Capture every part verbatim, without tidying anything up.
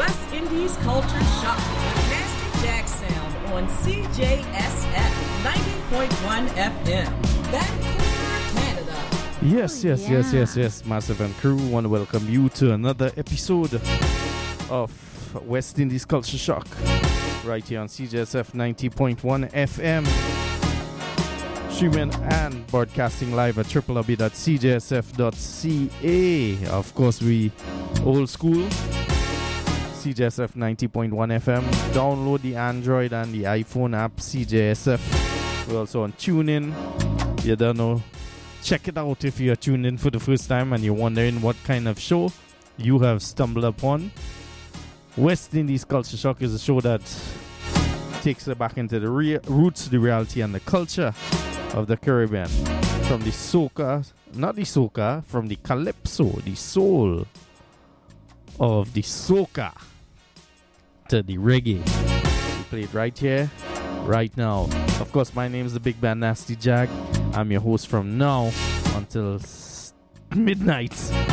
West Indies Culture Shock with Nasty Jack Sound on C J S F ninety point one F M, Vancouver, Canada. Yes, yes, yeah. yes, yes, yes, Massive and crew, want to welcome you to another episode of West Indies Culture Shock right here on C J S F ninety point one F M. Streaming and broadcasting live at w w w dot c j s f dot c a. Of course, we old school. C J S F ninety point one F M. Download the Android and the iPhone app C J S F. We're also on TuneIn. You don't know. Check it out if you're tuned in for the first time and you're wondering what kind of show you have stumbled upon. West Indies Culture Shock is a show that takes it back into the re- roots, the reality, and the culture of the Caribbean. From the soca, not the soca, from the calypso, the soul of the soca, to the reggae. We play it right here, right now. Of course, my name is the Big Band Nasty Jag. I'm your host from now until s- midnight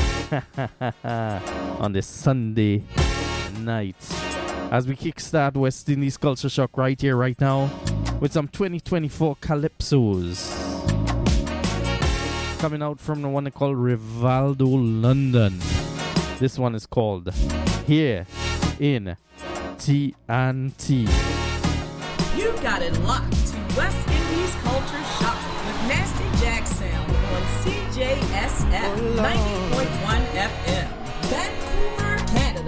on this Sunday night. As we kickstart West Indies Culture Shock right here, right now, with some twenty twenty-four calypsos coming out from the one called Rivaldo London. This one is called Here in T N T. You got it locked to West Indies Culture Shock with Nasty Jack Sound on C J S F ninety point one F M, Vancouver, Canada.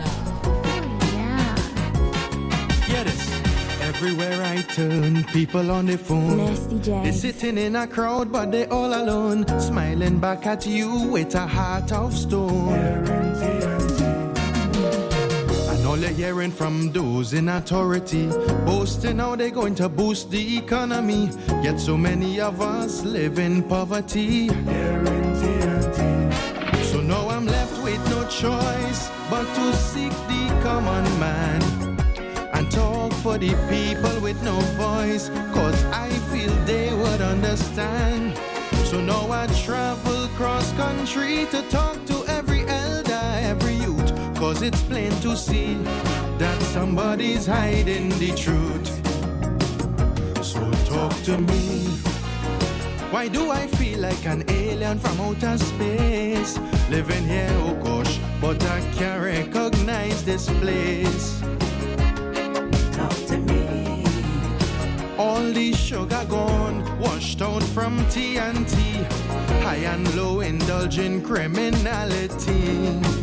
Get it. Everywhere I turn, people on the phone. Nasty Jack. They're sitting in a crowd, but they all alone, smiling back at you with a heart of stone. And all you're hearing from those in authority, boasting how they're going to boost the economy. Yet so many of us live in poverty. So now I'm left with no choice but to seek the common man and talk for the people with no voice, cause I feel they would understand. So now I travel cross country to talk to every elder, every youth, cause it's plain to see that somebody's hiding the truth. So talk to me. Why do I feel like an alien from outer space? Living here, oh gosh, but I can't recognize this place. All the sugar gone, washed out from T N T. High and low, indulging criminality.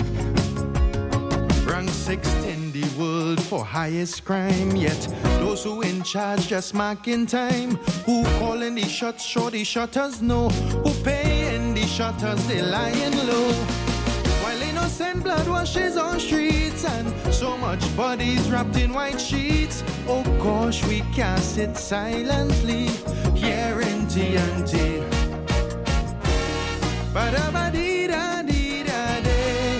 Rank sixth in the world for highest crime. Yet those who in charge just marking time. Who calling the shots, show the shutters know. Who paying the shutters, they lying low. While innocent blood washes on streets and so much bodies wrapped in white sheets. Oh gosh, we can't sit silently here in T N T. Ba-da-ba-dee-da-dee-da-dee.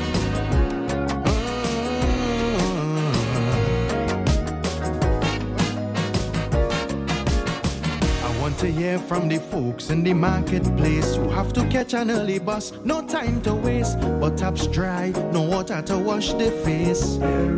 I want to hear from the folks in the marketplace who have to catch an early bus, no time to waste, but taps dry, no water to wash their face.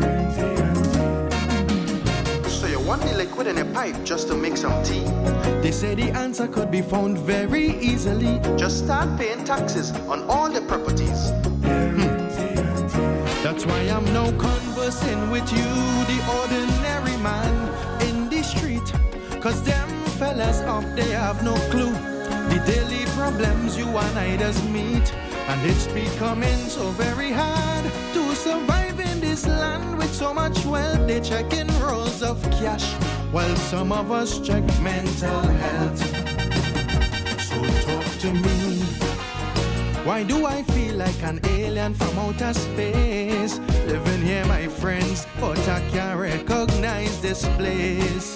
So you want the liquid in a pipe just to make some tea? They say the answer could be found very easily. Just start paying taxes on all the properties. Hmm. That's why I'm now conversing with you, the ordinary man in the street, cause them fellas up there have no clue the daily problems you and I does meet. And it's becoming so very hard to survive in this land with so much wealth. They checking rolls of cash while some of us check mental health. So talk to me. Why do I feel like an alien from outer space? Living here, my friends, but I can't recognize this place.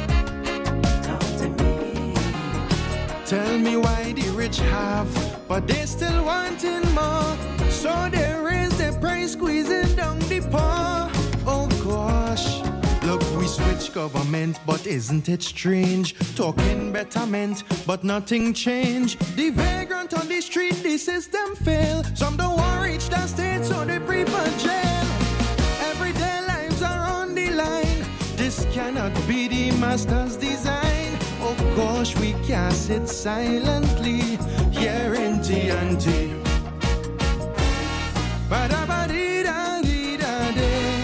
Tell me why the rich have, but they still wanting more. So they raise the price, squeezing down the poor. Oh gosh, look, we switch government, but isn't it strange? Talking betterment, but nothing changed. The vagrant on the street, the system fail. Some don't want reach that state, so they prefer jail. Every Master's design. Oh gosh, we can't sit silently here in T N T. Ba-da-ba-dee-da-dee-da-dee.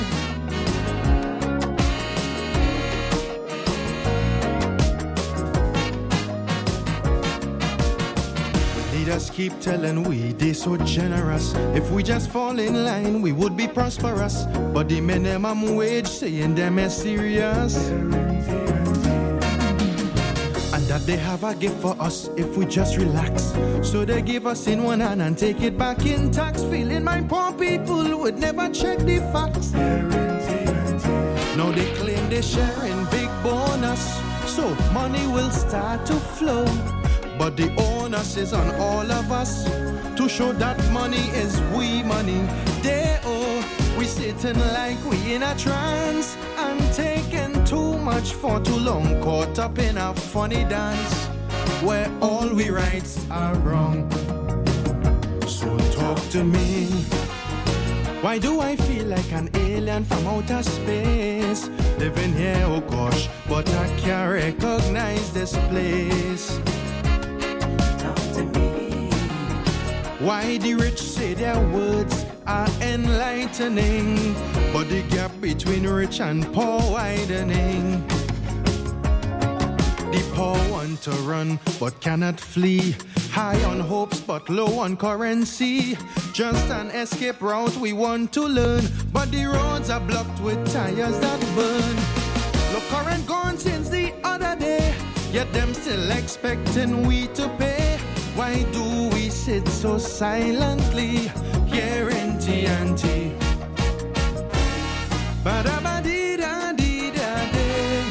Leaders keep telling we they so generous. If we just fall in line, we would be prosperous. But the minimum wage saying them is serious. And that they have a gift for us if we just relax. So they give us in one hand and take it back in tax. Feeling my poor people would never check the facts. Now they claim they share in big bonus, so money will start to flow. But the onus is on all of us to show that money is we money. They owe. We sitting like we in a trance and taking too much for too long. Caught up in a funny dance where all we rights are wrong. So talk to me. Why do I feel like an alien from outer space? Living here, oh gosh, but I can't recognize this place. Why the rich say their words are enlightening, but the gap between rich and poor widening. The poor want to run but cannot flee. High on hopes but low on currency. Just an escape route we want to learn, but the roads are blocked with tires that burn. Look, current gone since the other day, yet them still expecting we to pay. Why do we sit so silently here in T N T? Ba-da-ba-dee-da-dee-da-dee.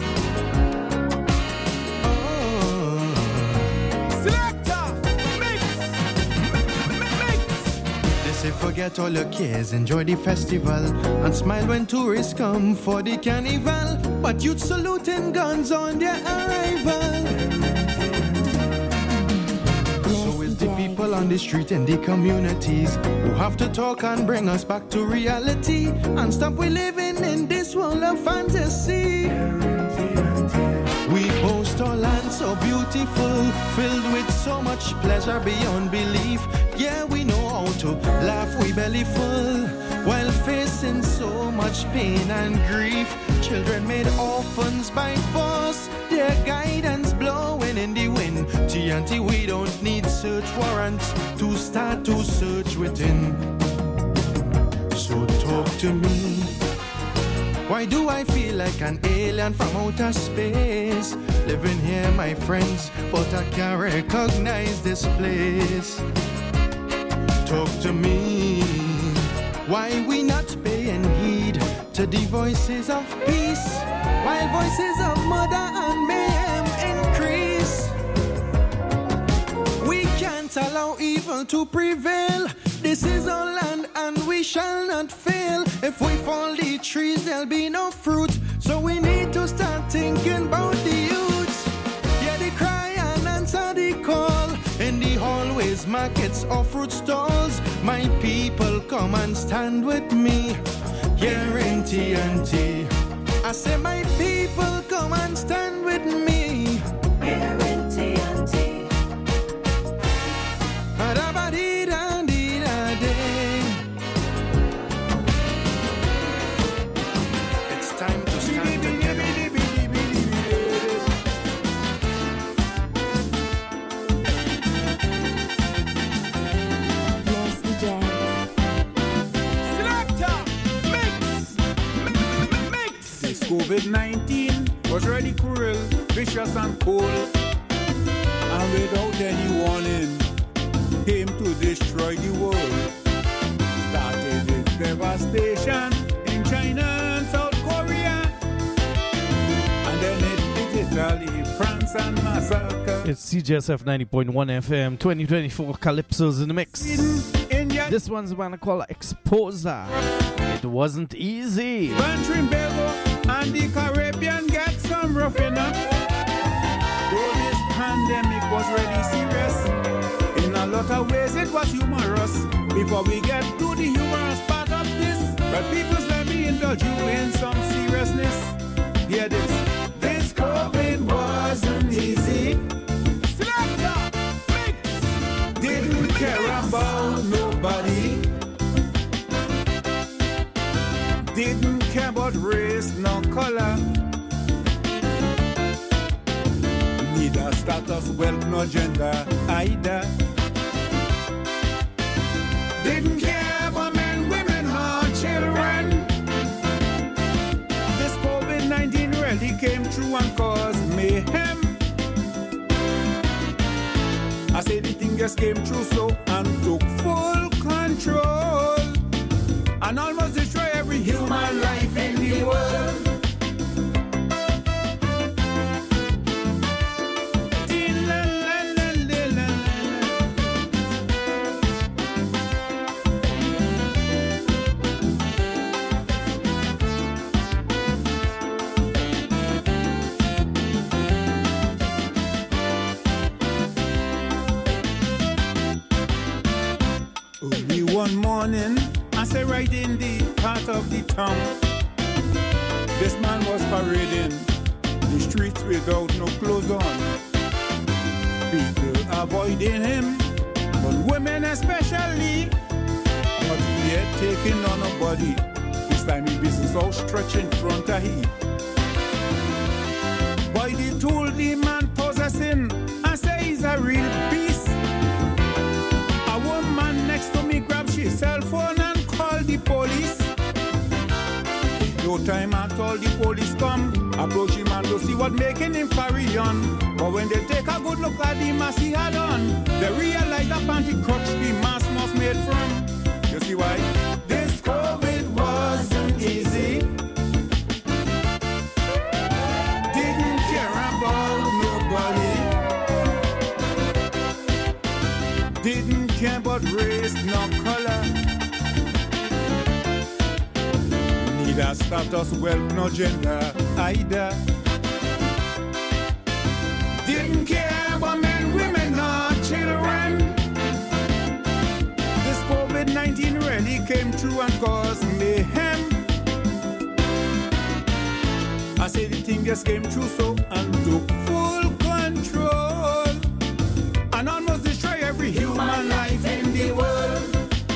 Oh. Selector, mix, mix. They say forget all your cares, enjoy the festival, and smile when tourists come for the carnival. But youth saluting guns on their arrival. The people on the street and the communities who have to talk and bring us back to reality and stop we living in this world of fantasy. We boast our land so beautiful, filled with so much pleasure beyond belief. Yeah, we know how to laugh we belly full while facing so much pain and grief. Children made orphans by force, their guidance blowing in the wind. T N T, we don't need search warrants to start to search within. So talk to me. Why do I feel like an alien from outer space? Living here, my friends, but I can't recognize this place. Talk to me. Why we not paying heed to the voices of peace, while voices of murder and mayhem increase? We can't allow evil to prevail. This is our land and we shall not fail. If we fall the trees, there'll be no fruit. So we need to start thinking about the youth. Hear the cry and answer the call. In the hallways, markets or fruit stalls, my people come and stand with me here in T N T. I say my people come and stand with me here in T N T. It's time to stand together. Yes, D J. Selector, mix, mix. This COVID nineteen was really cruel, vicious and cold, and without any warning, came to destroy the world. Started with devastation in China and South Korea, and then it hit Italy, France and massacre. It's C J S F ninety point one F M, twenty twenty-four Calypso's in the mix. India, This one's the one I call Exposer. It wasn't easy. Van Trimble and the Caribbean get some roughing up. Though this pandemic was really serious, in a lot of ways it was humorous. Before we get to the humorous part of this, but people let me indulge you in some seriousness. Hear this. This but race, no color. Neither status, wealth, nor gender either. Didn't care about men, women, or children. This COVID nineteen really came through and caused mayhem. I say the thing just came through slow and took full control and almost destroy every human life in the world. One morning, I say right in the heart of the town, this man was parading the streets without no clothes on. People avoiding him, but women especially, but yet taking on a body. This time he business all stretched in front of he. Boy, they told the man possessing, I say he's a real beast. A woman next to me grabbed his cell phone and called the police. No time at all the police come, approach him and to see what making him carry on. But when they take a good look at the mask he had on, they realize that panty crutch the mask was made from. You see why? This COVID wasn't easy. Didn't care about nobody. Didn't care about race nor color. Neither status, wealth, nor gender either. Didn't care about men, women, nor children. This COVID nineteen really came through and caused mayhem. I say the thing just came through so and took full control and almost destroy every human life in the world.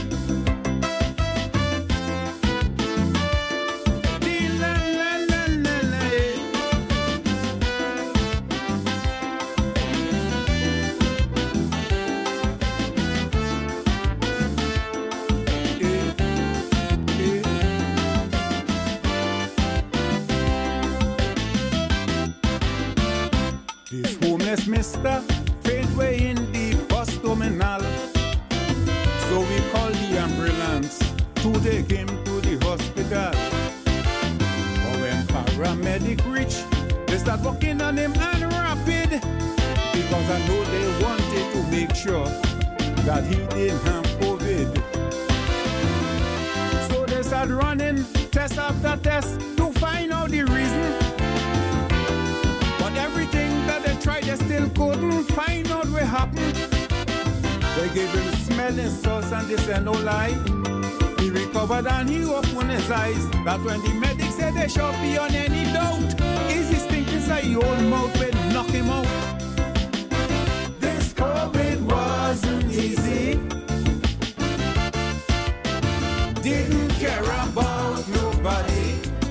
Mister faint way in the bus terminal, so we called the ambulance to take him to the hospital. But when paramedic reached, they start working on him and rapid, because I know they wanted to make sure that he didn't have COVID. So they start running test after test to find out the reason. But everything that they tried, they still couldn't find out what happened. They gave him smelling salts and they said no lie. He recovered and he opened his eyes. That's when the medics said they should be on any doubt. Is he stinking inside your own mouth will knock him out? This COVID wasn't easy. Didn't care about nobody.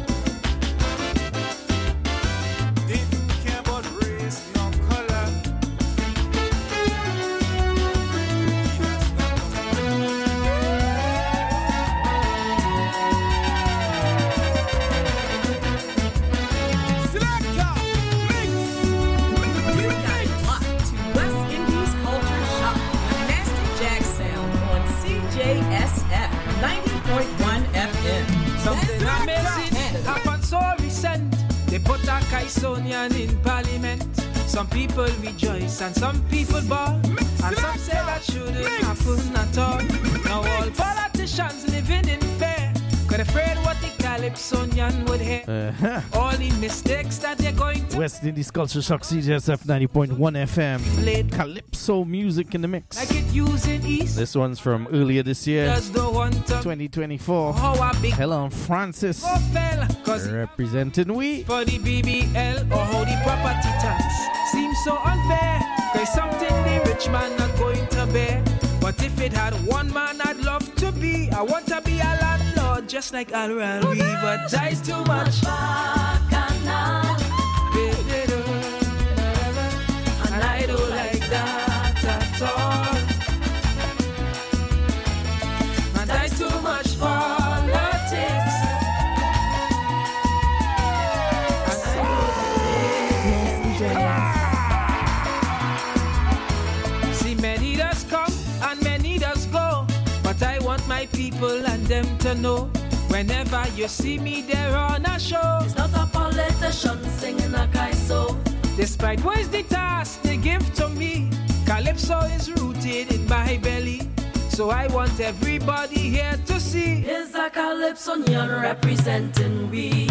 Kaisonian in parliament. Some people rejoice and some people bawl, and some say that shouldn't happen at all. Now all politicians living in fear, cause afraid what the Calypsonian would hear. Uh-huh. All the mistakes that they're going to West Indies Culture Shock, C J S F ninety point one F M. Played Calypso music in the mix. Like it using East. This one's from earlier this year, Does the one twenty twenty-four. How a big Helen Francis fell, cause representing we for the B B L or how the property tax seems so unfair. There's something the rich man not going to bear. But if it had one man I'd love to be, I want to be a landlord look just like Al-Rawi, but there's too much bacchanal. And I don't like that at all. And there's too much politics. And I don't see, many does come and many does go, but I want my people and them to know, whenever you see me there on a show, it's not a politician singing a kaiso. Despite what is the task they give to me, Calypso is rooted in my belly. So I want everybody here to see, is a Calypsonian representing we.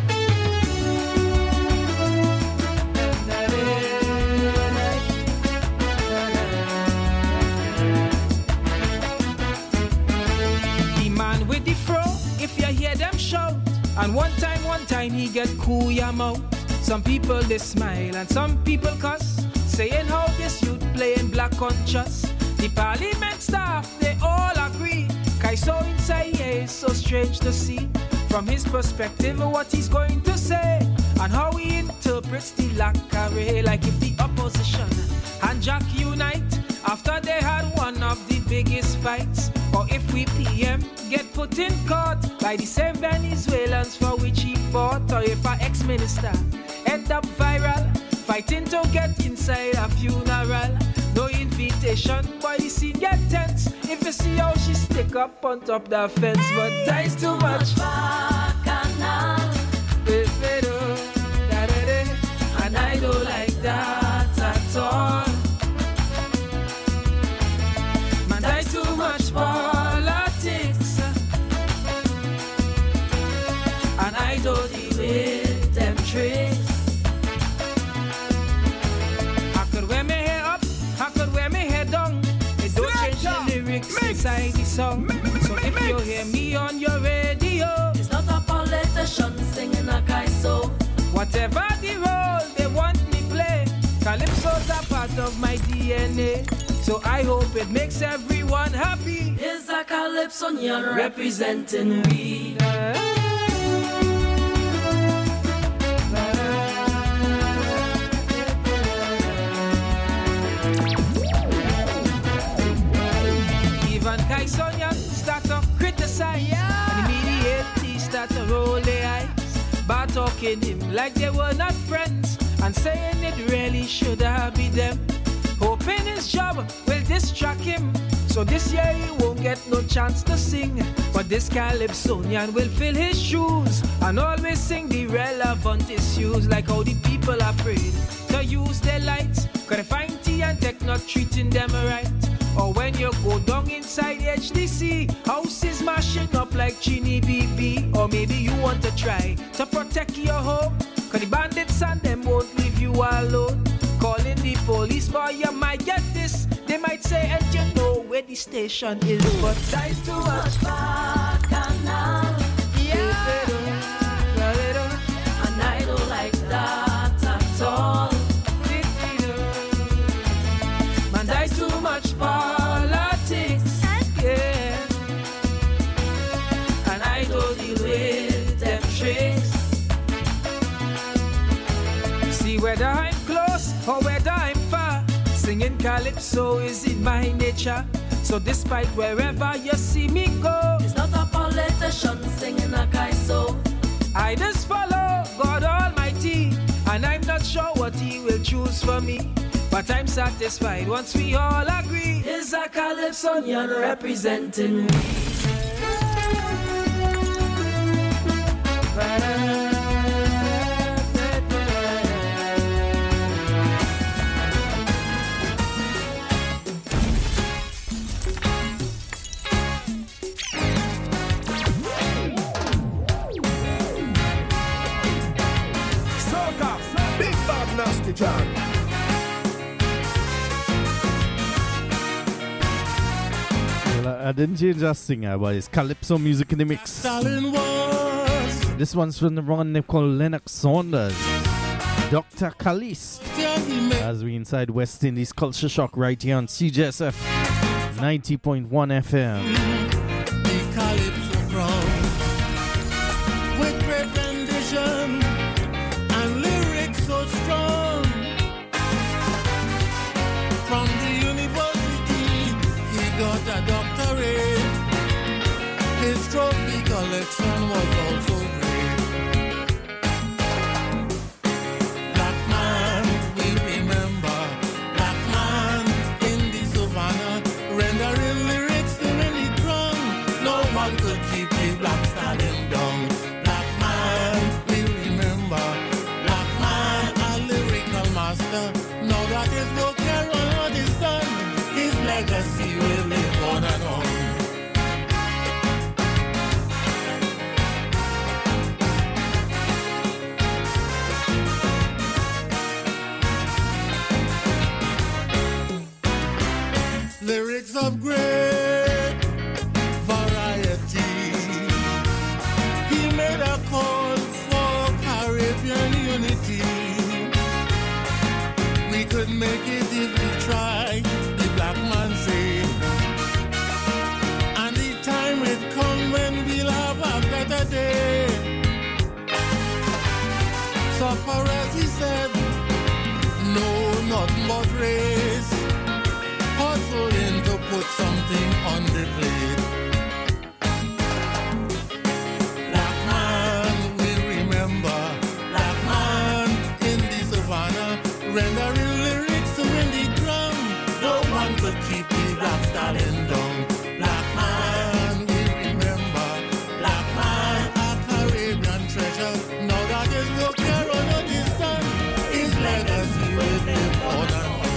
The man with the fro, if you hear them shout, and one time, one time he get cool your mouth. Some people they smile and some people cuss, saying how this youth playing black conscious. The parliament staff, they all agree, Kaiso inside here is so strange to see. From his perspective, what he's going to say, and how he interprets the lacquer, like if the opposition and Jack unite, after they had one of the biggest fights. Or if we P M get put in court by the same Venezuelans for which he fought. Or if our ex-minister end up viral, fighting to get inside a funeral. No invitation, but the scene get tense if you see how she stick up on top the fence. But there's too much bacchanal, and I don't like that at all. Man, there's too much politics, and I don't deal with them tricks. I could wear my hair up, I could wear my hair down. It don't change the lyrics mix inside the song. So if you hear me on your radio, it's not a politician singing a kaiso. Whatever the role they want me play, Calypso's a part of my D N A. So I hope it makes everyone happy. Is a Calypsonian representing we. Even Kaisonian start to criticize, yeah. And immediately start to roll their eyes, but talking him like they were not friends, and saying it really should have been them. Hoping his job will distract him, so this year he won't get no chance to sing. But this Calypsonian will fill his shoes and always sing the relevant issues, like how the people are afraid to use their lights, cause they find T and Tech not treating them right. Or when you go down inside H D C, houses mashing up like Chini B B. Or maybe you want to try to protect your home, cause the bandits and them won't leave you alone. Calling the police, boy, you might get this. They might say, and you know where the station is, but there's too much bacchanal. Yeah, and I don't like that at all. Man, there's too much politics, yeah, and I don't deal with them tricks. See whether I'm close or whether I'm far, singing Calypso is in my nature. So despite wherever you see me go, it's not a politician singing a kaiso. I just follow God Almighty, and I'm not sure what He will choose for me, but I'm satisfied once we all agree. Is a Calypsonian representing me. John. Well, I, I didn't change that singer, but it's Calypso music in the mix. This one's from the one they call Lennox Saunders, Doctor Caliste, as we inside West Indies Culture Shock right here on C J S F ninety point one F M. The Calypso from selection was also great. Black man, we remember. Black man in the savannah, rendering lyrics to any drum. No one could keep the black stallion down. Black man, we remember. Black man, a lyrical master. Now that his work here on what is done, his legacy will live on and on. Lyrics of great variety. He made a call for Caribbean unity. We could make it if we try, the black man said. And the time will come when we'll have a better day. So far as he said, no, nothing but race. Hustling to put something on the plate. Black man, we remember. Black man in the savannah, rendering lyrics to win the drum. No one could keep the black stallion down. Black man, we remember. Black man, a Caribbean treasure. Now that his work here on what is done, his legacy will live on and on.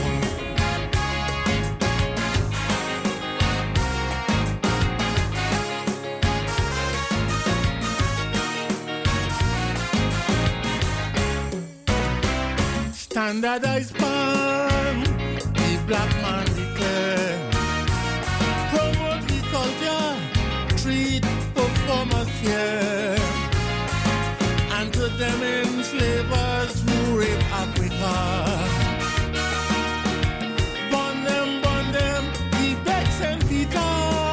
Standardized pan, the black man declare. Promote the culture, treat performers fair. And to them enslavers who rape Africa. Burn them, burn them, the Bex and Peter.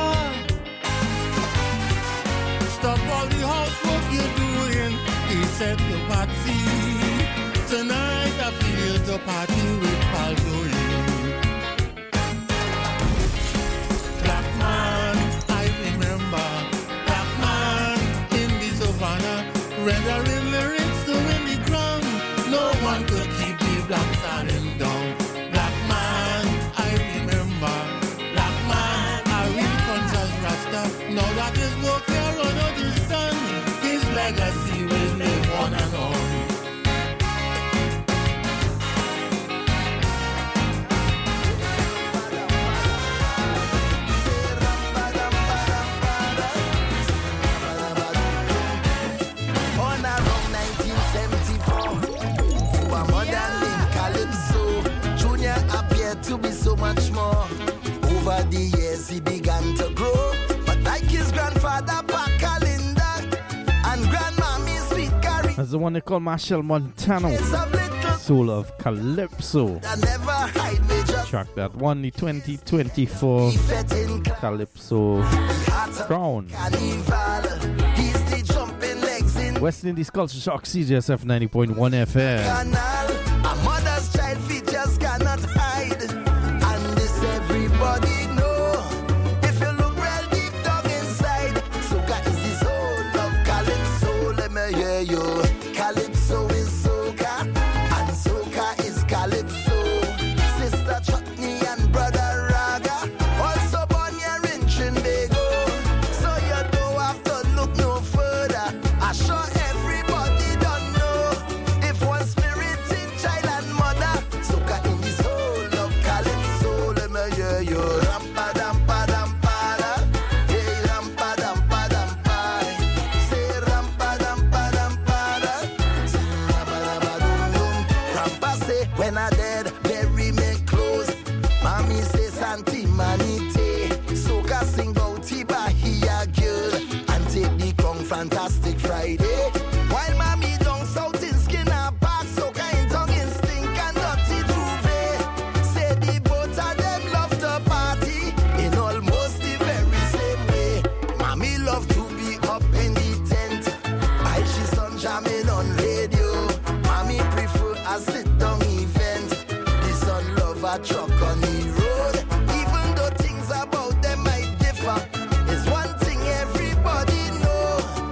Stop all the housework you're doing, he said to Patsy. Tonight I feel to party with Paljoy. Black man, I remember. Black man in the savannah, rendering lyrics to win the crown. No one could keep the black stallion down. Black man, I remember. Black man, I real conscious Rasta. Now that his work here on what is done, his legacy will live on and on. To be so much more. Over the years he began to grow, but like his grandfather Pakalinda and grandmammy Sweet Carrie. That's the one they call Marshall Montano, Soul of Calypso. Track that won the twenty twenty-four Calypso Crown. West Indies Culture Shock, C J S F ninety point one F M. A mother's child feet just cannot hide, and this everybody know. If you look real deep down inside, soca is the soul of Calypso. Let me hear you. Calypso is soca, and soca is Calypso. Sister Chutney and brother Raga, also born here in Trinbago. So you don't have to look no further. I sure everybody don't know. If one spirit in child and mother, soca in the soul of Calypso. Let me hear you. Rampa dampa dampada, hey rampa dampa dampa, say rampa dampa dampada, say rampa dampa dum dum. Rampa say when I dead, bury me close. Mommy say Santi Manite, soca sing bout Bahia girl and take the Kong Fantastic Friday. While mommy down south in Skinner Park, soca in tongue in stink and dirty Juve. Say the both of them love to party in almost the very same way. Mommy love to be up in the tent while she sun jamming on radio. Mommy prefer a sit down event. The son love a truck on the road. Even though things about them might differ, is one thing everybody know.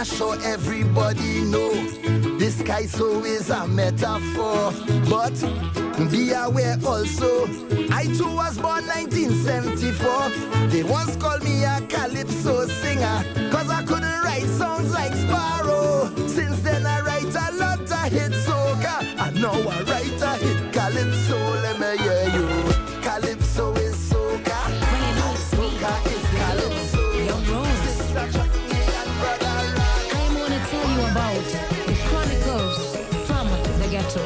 wanna show everybody know this guy so is a metaphor. But be aware also, I too was born nineteen seventy-four. They once called me a calypso singer, cause I couldn't write songs like Sparrow. Since then I write a lot of hit soca, and now I write a hit calypso. Let me hear you. Calypso is soca, soca is calypso. Sister Chucky and Brother Rock. I'm gonna tell you about the chronicles from the ghetto.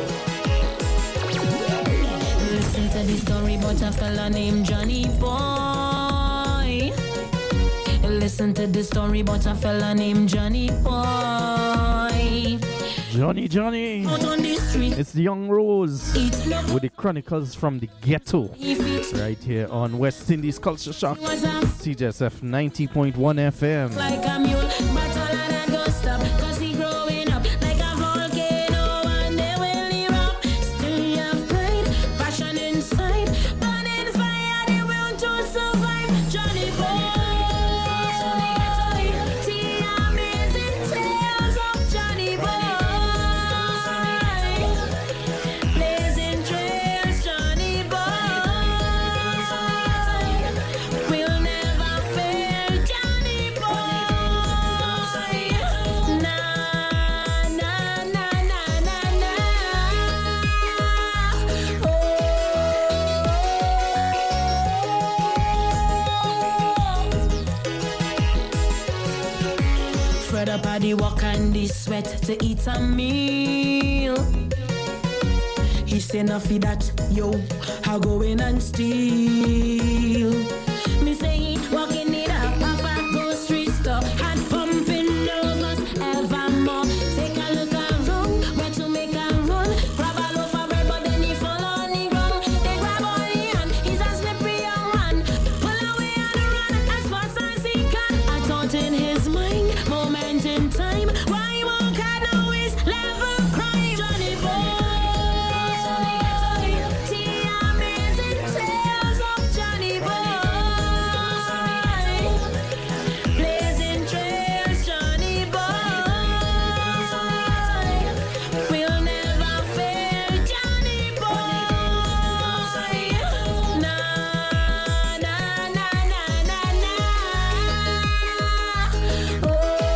Listen to the story about a fella named Johnny Boy. Listen to the story about a fella named Johnny Boy. Johnny, Johnny. Out on the street. It's the Young Rose with the chronicles from the ghetto. Right here on West Indies Culture Shock. C J S F ninety point one F M. Like a mule, but all of that go stop. Cause he growing up like a volcano and they will erupt. Still you have pride, passion inside. Burning fire, the will to survive. Johnny Boy. See amazing tales of Johnny Boy. Blazing trails, Johnny Boy. We'll never fail, Johnny Boy. Na na na na na na. Fred up at the walk and the sweat to eat a meal. He say nothing that, yo, I go in and steal. Me say he walking it up, Papa go street store and pumping nervous evermore. Take a look around, where to make a run. Grab a loaf of bread, but then he fall on the ground. They grab on the hand, he's a slippery young man. Pull away and run as fast as he can. I thought in his mind, moment in time, why won't I know his level crime? Johnny Boy. See amazing tales of Johnny Boy. Blazing trails, Johnny Boy. We'll never fail, Johnny Boy. Na na na na na na. Oh,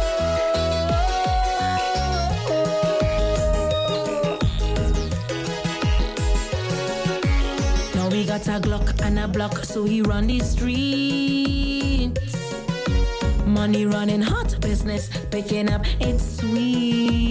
now we got a Glock and a block, so he run the streets. Money running hot, business picking up, it's sweet.